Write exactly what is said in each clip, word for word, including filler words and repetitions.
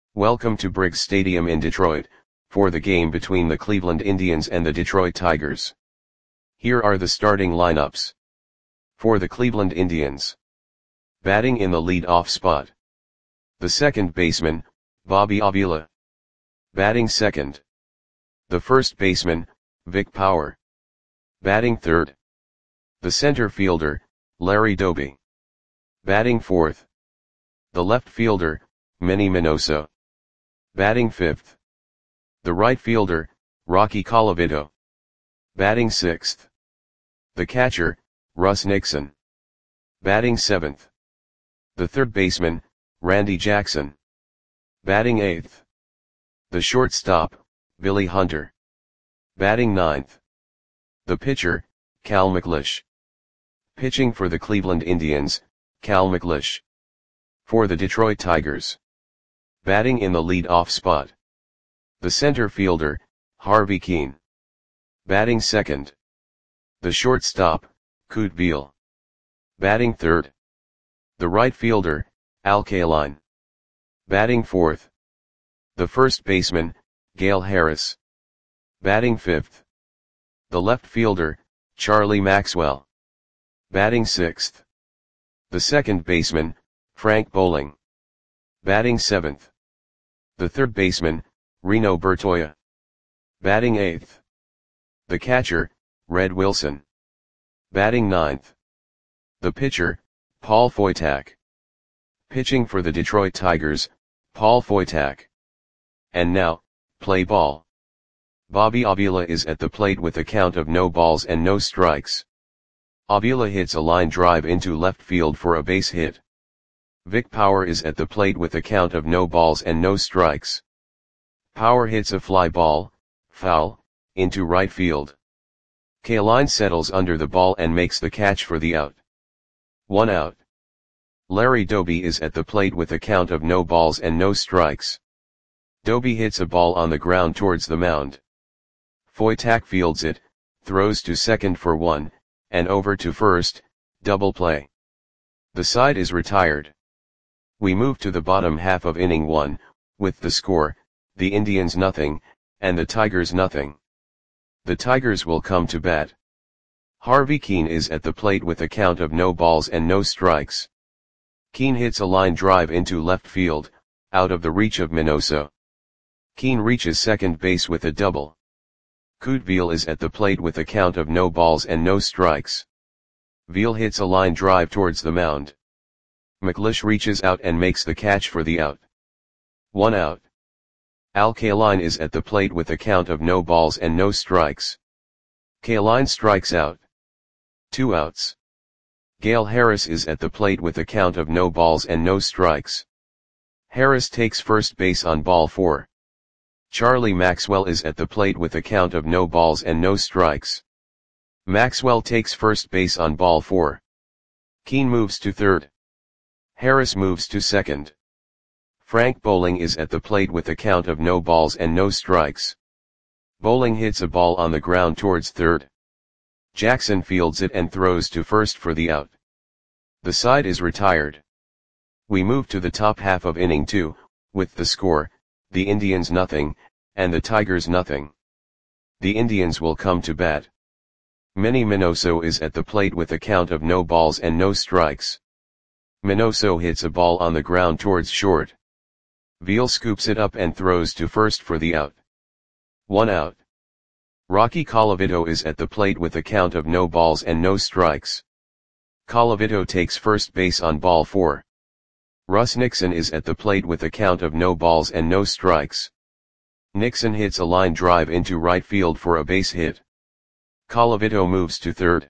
Welcome to Briggs Stadium in Detroit, for the game between the Cleveland Indians and the Detroit Tigers. Here are the starting lineups. For the Cleveland Indians. Batting in the lead-off spot. The second baseman, Bobby Avila. Batting second. The first baseman, Vic Power. Batting third. The center fielder, Larry Doby. Batting fourth. The left fielder, Manny Minoso. Batting fifth. The right fielder, Rocky Colavito. Batting sixth. The catcher, Russ Nixon. Batting seventh. The third baseman, Randy Jackson. Batting eighth. The shortstop, Billy Hunter. Batting ninth. The pitcher, Cal McLeish. Pitching for the Cleveland Indians, Cal McLeish. For the Detroit Tigers. Batting in the lead-off spot. The center fielder, Harvey Kuenn. Batting second. The shortstop, Kute Beal. Batting third. The right fielder, Al Kaline. Batting fourth. The first baseman, Gale Harris. Batting fifth. The left fielder, Charlie Maxwell. Batting sixth. The second baseman, Frank Bowling. Batting seventh. The third baseman, Reno Bertoia. Batting eighth. The catcher, Red Wilson. Batting ninth. The pitcher, Paul Foytak. Pitching for the Detroit Tigers, Paul Foytak. And now, play ball. Bobby Avila is at the plate with a count of no balls and no strikes. Avila hits a line drive into left field for a base hit. Vic Power is at the plate with a count of no balls and no strikes. Power hits a fly ball, foul, into right field. Kaline settles under the ball and makes the catch for the out. One out. Larry Doby is at the plate with a count of no balls and no strikes. Doby hits a ball on the ground towards the mound. Foytak fields it, throws to second for one, and over to first, double play. The side is retired. We move to the bottom half of inning one, with the score, the Indians nothing, and the Tigers nothing. The Tigers will come to bat. Harvey Kuenn is at the plate with a count of no balls and no strikes. Kuenn hits a line drive into left field, out of the reach of Minoso. Kuenn reaches second base with a double. Kute Beal is at the plate with a count of no balls and no strikes. Beal hits a line drive towards the mound. McLeish reaches out and makes the catch for the out. One out. Al Kaline is at the plate with a count of no balls and no strikes. Kaline strikes out. Two outs. Gale Harris is at the plate with a count of no balls and no strikes. Harris takes first base on ball four. Charlie Maxwell is at the plate with a count of no balls and no strikes. Maxwell takes first base on ball four. Kuenn moves to third. Harris moves to second. Frank Bowling is at the plate with a count of no balls and no strikes. Bowling hits a ball on the ground towards third. Jackson fields it and throws to first for the out. The side is retired. We move to the top half of inning two, with the score, the Indians nothing, and the Tigers nothing. The Indians will come to bat. Manny Minoso is at the plate with a count of no balls and no strikes. Minoso hits a ball on the ground towards short. Beal scoops it up and throws to first for the out. One out. Rocky Colavito is at the plate with a count of no balls and no strikes. Colavito takes first base on ball four. Russ Nixon is at the plate with a count of no balls and no strikes. Nixon hits a line drive into right field for a base hit. Colavito moves to third.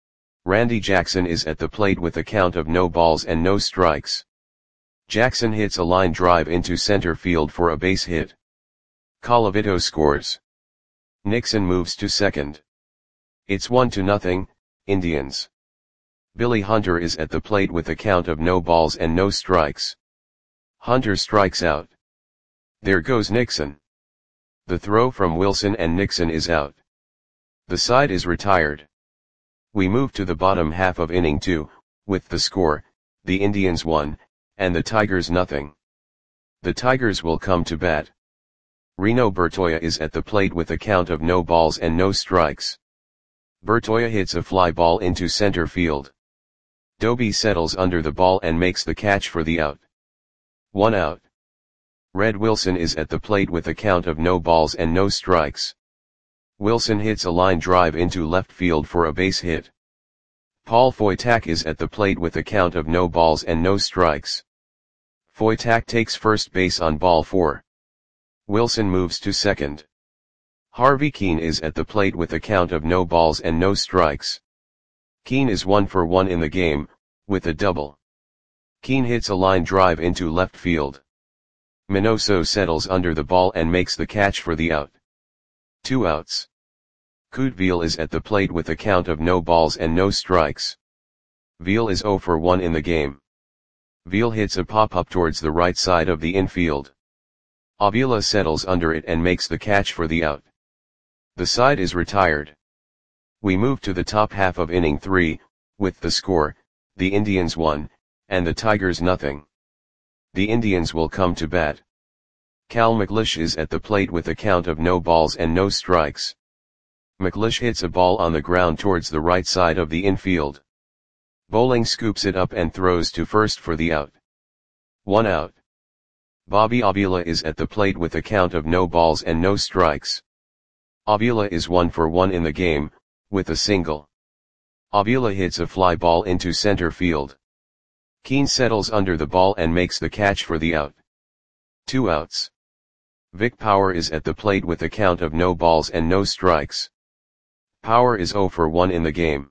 Randy Jackson is at the plate with a count of no balls and no strikes. Jackson hits a line drive into center field for a base hit. Colavito scores. Nixon moves to second. It's one to nothing, Indians. Billy Hunter is at the plate with a count of no balls and no strikes. Hunter strikes out. There goes Nixon. The throw from Wilson and Nixon is out. The side is retired. We move to the bottom half of inning two, with the score, the Indians one, and the Tigers nothing. The Tigers will come to bat. Reno Bertoya is at the plate with a count of no balls and no strikes. Bertoya hits a fly ball into center field. Doby settles under the ball and makes the catch for the out. One out. Red Wilson is at the plate with a count of no balls and no strikes. Wilson hits a line drive into left field for a base hit. Paul Foytak is at the plate with a count of no balls and no strikes. Foytak takes first base on ball four. Wilson moves to second. Harvey Keene is at the plate with a count of no balls and no strikes. Keene is one for one in the game, with a double. Keene hits a line drive into left field. Minoso settles under the ball and makes the catch for the out. Two outs. Couteville is at the plate with a count of no balls and no strikes. Veal is zero for one in the game. Veal hits a pop-up towards the right side of the infield. Avila settles under it and makes the catch for the out. The side is retired. We move to the top half of inning three, with the score, the Indians one, and the Tigers nothing. The Indians will come to bat. Cal McLeish is at the plate with a count of no balls and no strikes. McLeish hits a ball on the ground towards the right side of the infield. Bowling scoops it up and throws to first for the out. One out. Bobby Avila is at the plate with a count of no balls and no strikes. Avila is one for one in the game, with a single. Avila hits a fly ball into center field. Keene settles under the ball and makes the catch for the out. Two outs. Vic Power is at the plate with a count of no balls and no strikes. Power is zero for one in the game.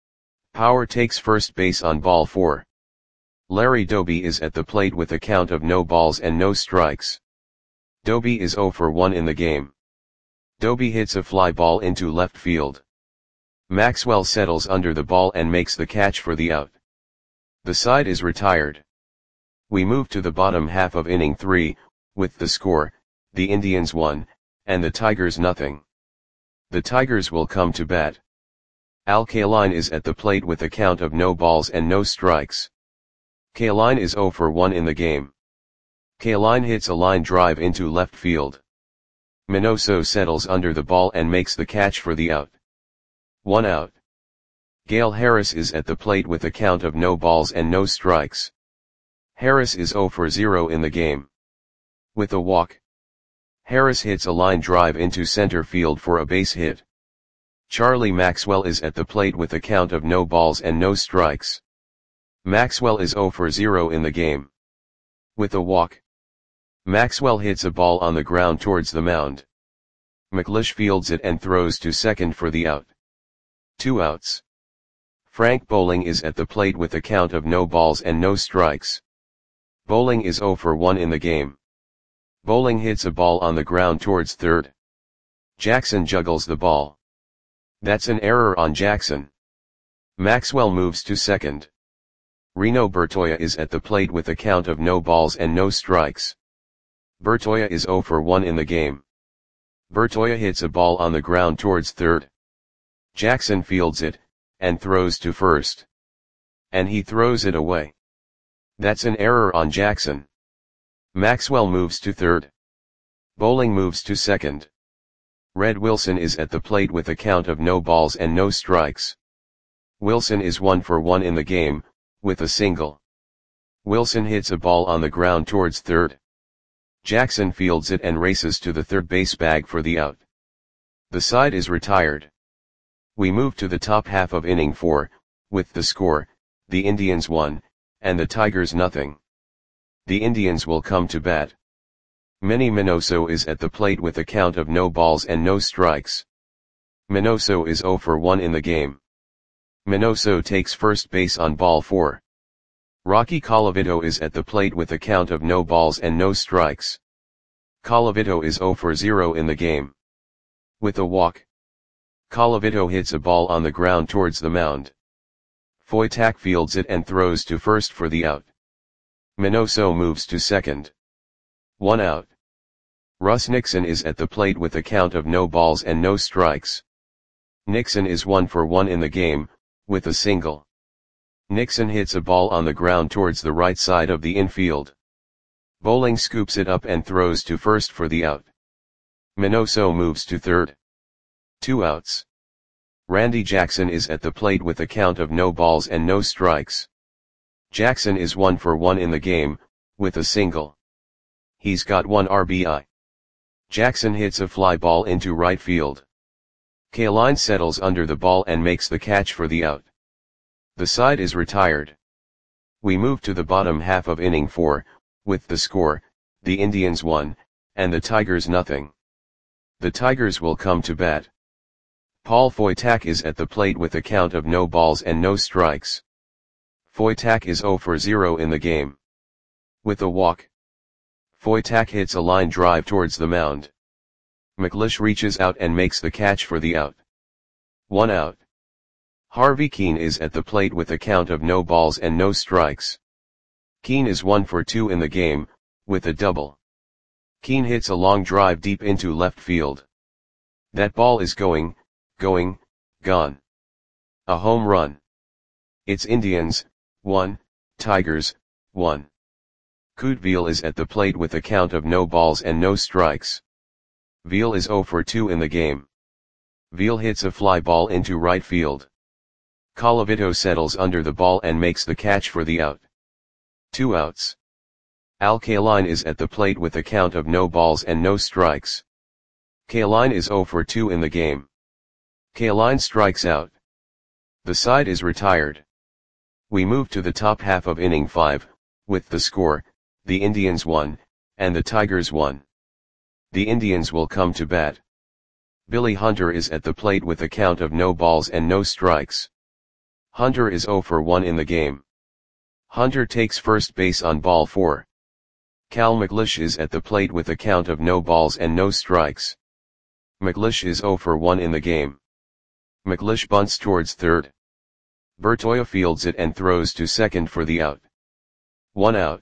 Power takes first base on ball four. Larry Doby is at the plate with a count of no balls and no strikes. Doby is zero for one in the game. Doby hits a fly ball into left field. Maxwell settles under the ball and makes the catch for the out. The side is retired. We move to the bottom half of inning three, with the score, the Indians one, and the Tigers nothing. The Tigers will come to bat. Al Kaline is at the plate with a count of no balls and no strikes. Kaline is zero for one in the game. Kaline hits a line drive into left field. Minoso settles under the ball and makes the catch for the out. One out. Gale Harris is at the plate with a count of no balls and no strikes. Harris is zero for zero in the game. With a walk. Harris hits a line drive into center field for a base hit. Charlie Maxwell is at the plate with a count of no balls and no strikes. Maxwell is zero for zero in the game. With a walk. Maxwell hits a ball on the ground towards the mound. McLeish fields it and throws to second for the out. Two outs. Frank Bowling is at the plate with a count of no balls and no strikes. Bowling is zero for one in the game. Bowling hits a ball on the ground towards third. Jackson juggles the ball. That's an error on Jackson. Maxwell moves to second. Reno Bertoya is at the plate with a count of no balls and no strikes. Bertoya is zero for one in the game. Bertoya hits a ball on the ground towards third. Jackson fields it, and throws to first. And he throws it away. That's an error on Jackson. Maxwell moves to third. Bowling moves to second. Red Wilson is at the plate with a count of no balls and no strikes. Wilson is one for one in the game, with a single. Wilson hits a ball on the ground towards third. Jackson fields it and races to the third base bag for the out. The side is retired. We move to the top half of inning four, with the score, the Indians one, and the Tigers nothing. The Indians will come to bat. Manny Minoso is at the plate with a count of no balls and no strikes. Minoso is zero for one in the game. Minoso takes first base on ball four. Rocky Colavito is at the plate with a count of no balls and no strikes. Colavito is zero for zero in the game. With a walk. Colavito hits a ball on the ground towards the mound. Foytak fields it and throws to first for the out. Minoso moves to second. One out. Russ Nixon is at the plate with a count of no balls and no strikes. Nixon is one for one in the game, with a single. Nixon hits a ball on the ground towards the right side of the infield. Bowling scoops it up and throws to first for the out. Minoso moves to third. Two outs. Randy Jackson is at the plate with a count of no balls and no strikes. Jackson is one for one in the game, with a single. He's got one R B I. Jackson hits a fly ball into right field. Kaline settles under the ball and makes the catch for the out. The side is retired. We move to the bottom half of inning four, with the score, the Indians one, and the Tigers nothing. The Tigers will come to bat. Paul Foytak is at the plate with a count of no balls and no strikes. Foytak is zero for zero in the game. With a walk, Foytak hits a line drive towards the mound. McLeish reaches out and makes the catch for the out. One out. Harvey Keene is at the plate with a count of no balls and no strikes. Keene is one for two in the game, with a double. Keene hits a long drive deep into left field. That ball is going, going, gone. A home run. It's Indians, one, Tigers, one. Couteville is at the plate with a count of no balls and no strikes. Veal is zero for two in the game. Veal hits a fly ball into right field. Colavito settles under the ball and makes the catch for the out. Two outs. Al Kaline is at the plate with a count of no balls and no strikes. Kaline is zero for two in the game. Kaline strikes out. The side is retired. We move to the top half of inning five, with the score, the Indians one, and the Tigers one. The Indians will come to bat. Billy Hunter is at the plate with a count of no balls and no strikes. Hunter is zero for one in the game. Hunter takes first base on ball four. Cal McLeish is at the plate with a count of no balls and no strikes. McLeish is zero for one in the game. McLeish bunts towards third. Bertoia fields it and throws to second for the out. One out.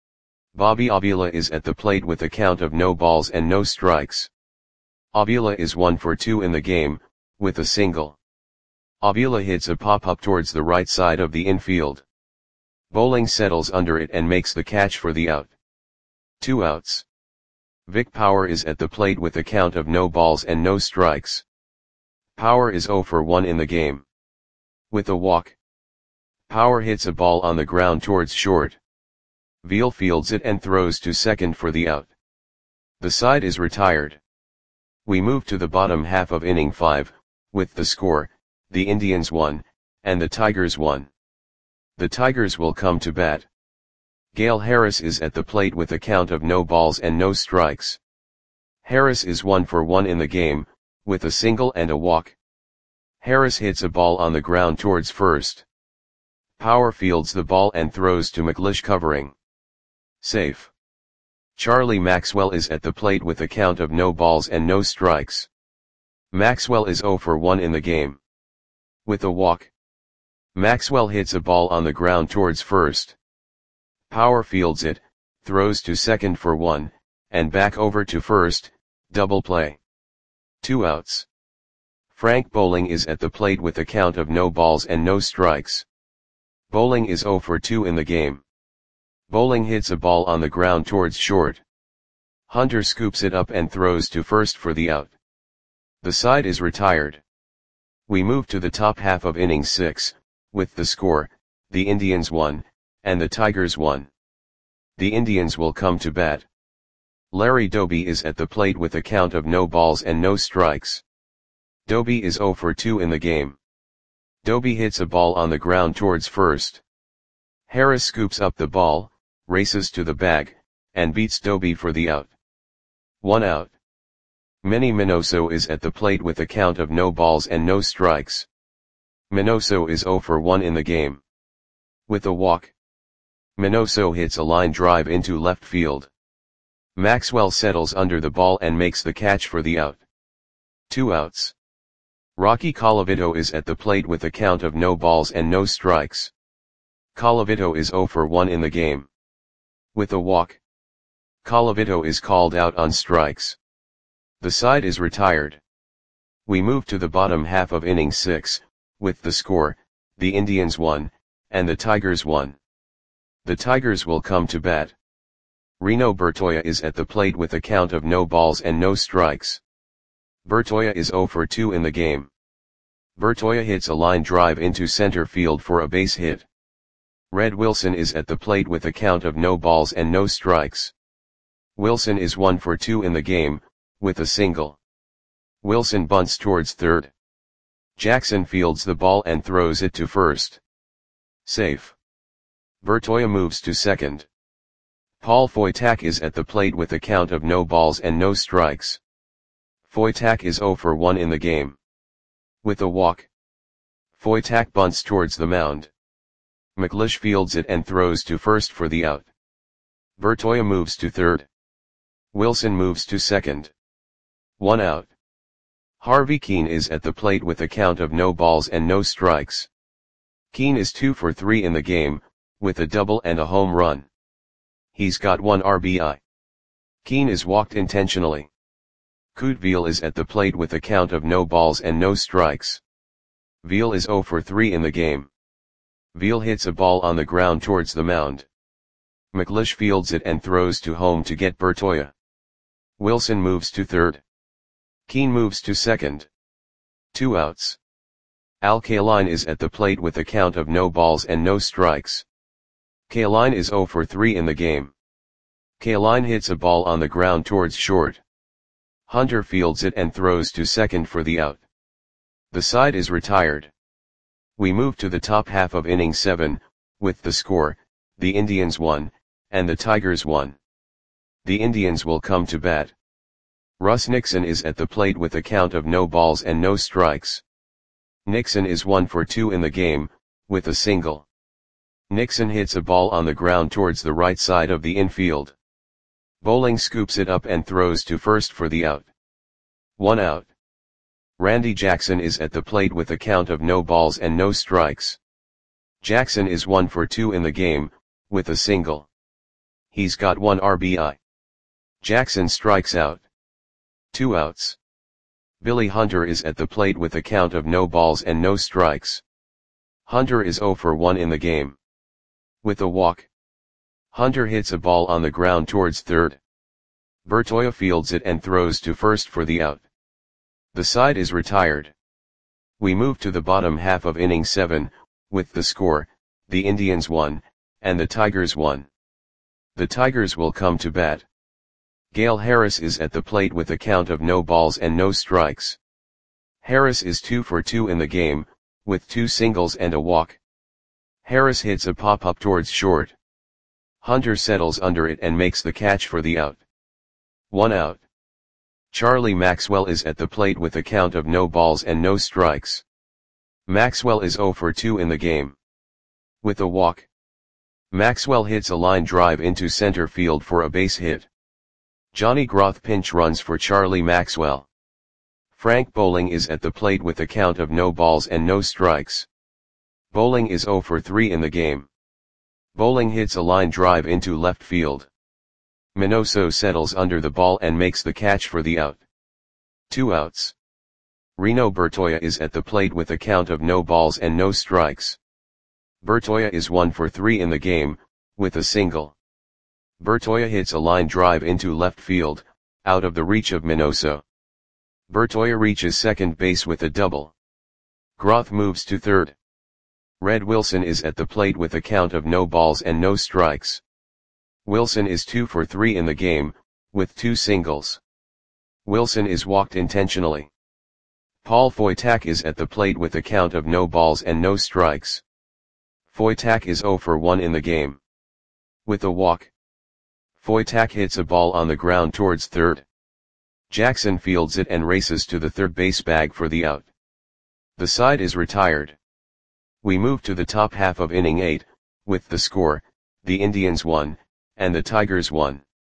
Bobby Avila is at the plate with a count of no balls and no strikes. Avila is one for two in the game, with a single. Avila hits a pop-up towards the right side of the infield. Bowling settles under it and makes the catch for the out. Two outs. Vic Power is at the plate with a count of no balls and no strikes. Power is zero for one in the game. With a walk, Power hits a ball on the ground towards short. Veal fields it and throws to second for the out. The side is retired. We move to the bottom half of inning five, with the score, the Indians one, and the Tigers one. The Tigers will come to bat. Gale Harris is at the plate with a count of no balls and no strikes. Harris is one for one in the game, with a single and a walk. Harris hits a ball on the ground towards first. Power fields the ball and throws to McLeish covering. Safe. Charlie Maxwell is at the plate with a count of no balls and no strikes. Maxwell is zero for one in the game. With a walk, Maxwell hits a ball on the ground towards first. Power fields it, throws to second for one, and back over to first, double play. Two outs. Frank Bowling is at the plate with a count of no balls and no strikes. Bowling is zero for two in the game. Bowling hits a ball on the ground towards short. Hunter scoops it up and throws to first for the out. The side is retired. We move to the top half of inning six, with the score, the Indians one, and the Tigers one. The Indians will come to bat. Larry Doby is at the plate with a count of no balls and no strikes. Doby is zero for two in the game. Doby hits a ball on the ground towards first. Harris scoops up the ball, races to the bag, and beats Doby for the out. One out. Manny Minoso is at the plate with a count of no balls and no strikes. Minoso is zero for one in the game. With a walk, Minoso hits a line drive into left field. Maxwell settles under the ball and makes the catch for the out. Two outs. Rocky Colavito is at the plate with a count of no balls and no strikes. Colavito is zero for one in the game. With a walk, Colavito is called out on strikes. The side is retired. We move to the bottom half of inning six, with the score, the Indians one, and the Tigers one. The Tigers will come to bat. Reno Bertoia is at the plate with a count of no balls and no strikes. Bertoia is zero for two in the game. Bertoia hits a line drive into center field for a base hit. Red Wilson is at the plate with a count of no balls and no strikes. Wilson is one for two in the game, with a single. Wilson bunts towards third. Jackson fields the ball and throws it to first. Safe. Bertoia moves to second. Paul Foytak is at the plate with a count of no balls and no strikes. Foytak is zero for one in the game. With a walk. Foytak bunts towards the mound. McLeish fields it and throws to first for the out. Bertoia moves to third. Wilson moves to second. One out. Harvey Keene is at the plate with a count of no balls and no strikes. Keene is two for three in the game, with a double and a home run. He's got one R B I. Keene is walked intentionally. Couteville is at the plate with a count of no balls and no strikes. Veal is zero for three in the game. Veal hits a ball on the ground towards the mound. McLeish fields it and throws to home to get Bertoia. Wilson moves to third. Keene moves to second. Two outs. Al Kaline is at the plate with a count of no balls and no strikes. Kaline is zero for three in the game. Kaline hits a ball on the ground towards short. Hunter fields it and throws to second for the out. The side is retired. We move to the top half of inning seven, with the score, the Indians won, and the Tigers won. The Indians will come to bat. Russ Nixon is at the plate with a count of no balls and no strikes. Nixon is one for two in the game, with a single. Nixon hits a ball on the ground towards the right side of the infield. Bowling scoops it up and throws to first for the out. One out. Randy Jackson is at the plate with a count of no balls and no strikes. Jackson is one for two in the game, with a single. He's got one R B I. Jackson strikes out. Two outs. Billy Hunter is at the plate with a count of no balls and no strikes. Hunter is zero for one in the game. With a walk. Hunter hits a ball on the ground towards third. Bertoia fields it and throws to first for the out. The side is retired. We move to the bottom half of inning seven, with the score, the Indians won, and the Tigers won. The Tigers will come to bat. Gale Harris is at the plate with a count of no balls and no strikes. Harris is two for two in the game, with two singles and a walk. Harris hits a pop-up towards short. Hunter settles under it and makes the catch for the out. One out. Charlie Maxwell is at the plate with a count of no balls and no strikes. Maxwell is zero for two in the game. With a walk. Maxwell hits a line drive into center field for a base hit. Johnny Groth pinch runs for Charlie Maxwell. Frank Bowling is at the plate with a count of no balls and no strikes. Bowling is zero for three in the game. Bowling hits a line drive into left field. Minoso settles under the ball and makes the catch for the out. Two outs. Reno Bertoia is at the plate with a count of no balls and no strikes. Bertoia is one for three in the game, with a single. Bertoia hits a line drive into left field, out of the reach of Minoso. Bertoia reaches second base with a double. Groth moves to third. Red Wilson is at the plate with a count of no balls and no strikes. Wilson is two for three in the game, with two singles. Wilson is walked intentionally. Paul Foytak is at the plate with a count of no balls and no strikes. Foytak is zero for one in the game. With a walk. Foytak hits a ball on the ground towards third. Jackson fields it and races to the third base bag for the out. The side is retired. We move to the top half of inning eight, with the score, the Indians won, and the Tigers won.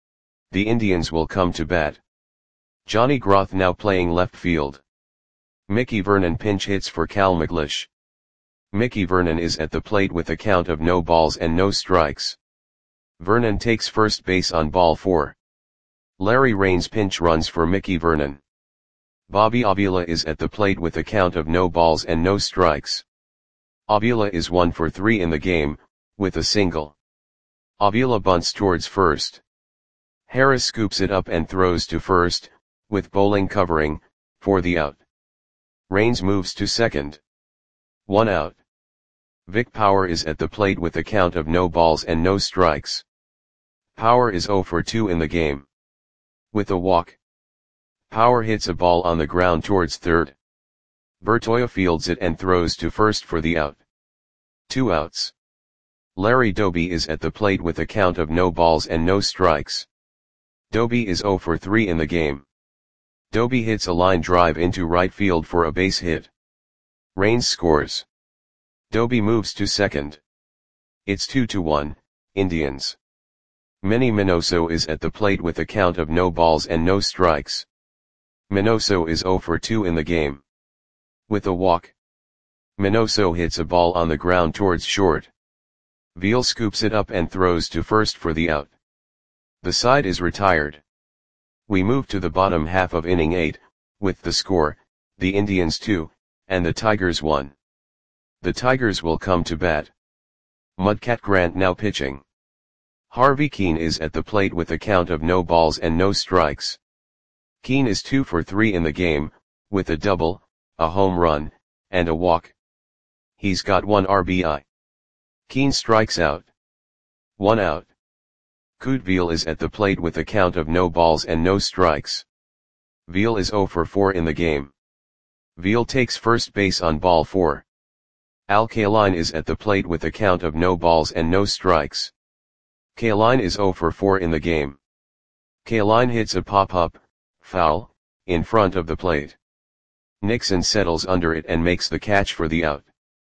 The Indians will come to bat. Johnny Groth now playing left field. Mickey Vernon pinch hits for Cal McLeish. Mickey Vernon is at the plate with a count of no balls and no strikes. Vernon takes first base on ball four. Larry Raines pinch runs for Mickey Vernon. Bobby Avila is at the plate with a count of no balls and no strikes. Avila is one for three in the game, with a single. Avila bunts towards first. Harris scoops it up and throws to first, with Bowling covering, for the out. Raines moves to second. One out. Vic Power is at the plate with a count of no balls and no strikes. Power is oh for two in the game. With a walk. Power hits a ball on the ground towards third. Bertoia fields it and throws to first for the out. Two outs. Larry Doby is at the plate with a count of no balls and no strikes. Doby is oh for three in the game. Doby hits a line drive into right field for a base hit. Raines scores. Doby moves to second. It's two to one, Indians. Manny Minoso is at the plate with a count of no balls and no strikes. Minoso is oh for two in the game. With a walk. Minoso hits a ball on the ground towards short. Veal scoops it up and throws to first for the out. The side is retired. We move to the bottom half of inning eight, with the score, the Indians two, and the Tigers one. The Tigers will come to bat. Mudcat Grant now pitching. Harvey Keene is at the plate with a count of no balls and no strikes. Keene is two for three in the game, with a double, a home run, and a walk. He's got one R B I. Keene strikes out. One out. Coot Veal is at the plate with a count of no balls and no strikes. Veal is oh for four in the game. Veal takes first base on ball four. Al Kaline is at the plate with a count of no balls and no strikes. Kaline is oh for four in the game. Kaline hits a pop-up, foul, in front of the plate. Nixon settles under it and makes the catch for the out.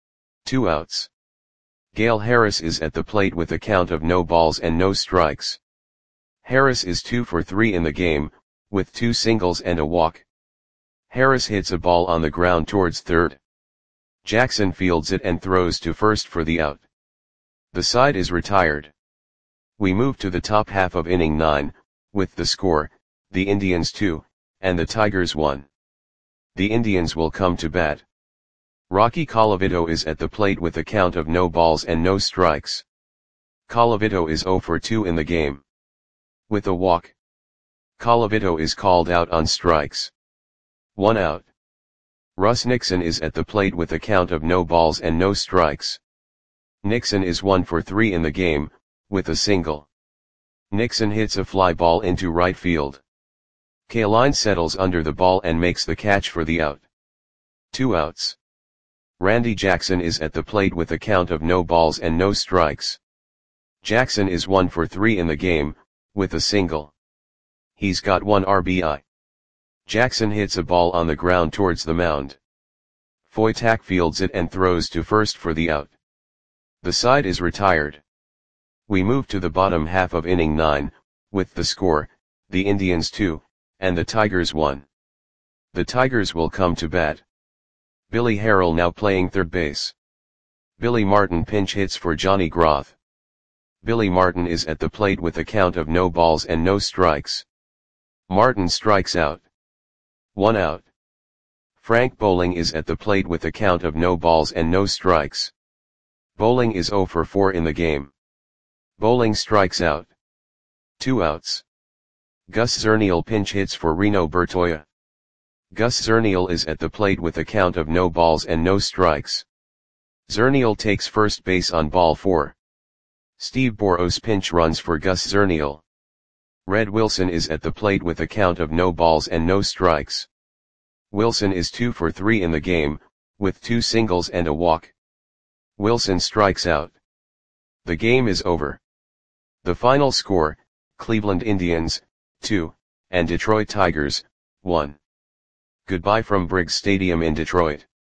Two outs. Gale Harris is at the plate with a count of no balls and no strikes. Harris is two for three in the game, with two singles and a walk. Harris hits a ball on the ground towards third. Jackson fields it and throws to first for the out. The side is retired. We move to the top half of inning nine, with the score, the Indians two, and the Tigers one. The Indians will come to bat. Rocky Colavito is at the plate with a count of no balls and no strikes. Colavito is oh for two in the game. With a walk. Colavito is called out on strikes. One out. Russ Nixon is at the plate with a count of no balls and no strikes. Nixon is one for three in the game, with a single. Nixon hits a fly ball into right field. Kaline settles under the ball and makes the catch for the out. Two outs. Randy Jackson is at the plate with a count of no balls and no strikes. Jackson is one for three in the game, with a single. He's got one R B I. Jackson hits a ball on the ground towards the mound. Foytak fields it and throws to first for the out. The side is retired. We move to the bottom half of inning nine, with the score, the Indians two, and the Tigers one. The Tigers will come to bat. Billy Harrell now playing third base. Billy Martin pinch hits for Johnny Groth. Billy Martin is at the plate with a count of no balls and no strikes. Martin strikes out. One out. Frank Bowling is at the plate with a count of no balls and no strikes. Bowling is oh for four in the game. Bowling strikes out. Two outs. Gus Zernial pinch hits for Reno Bertoia. Gus Zernial is at the plate with a count of no balls and no strikes. Zernial takes first base on ball four. Steve Boros pinch runs for Gus Zernial. Red Wilson is at the plate with a count of no balls and no strikes. Wilson is two for three in the game, with two singles and a walk. Wilson strikes out. The game is over. The final score, Cleveland Indians, two, and Detroit Tigers, one. Goodbye from Briggs Stadium in Detroit.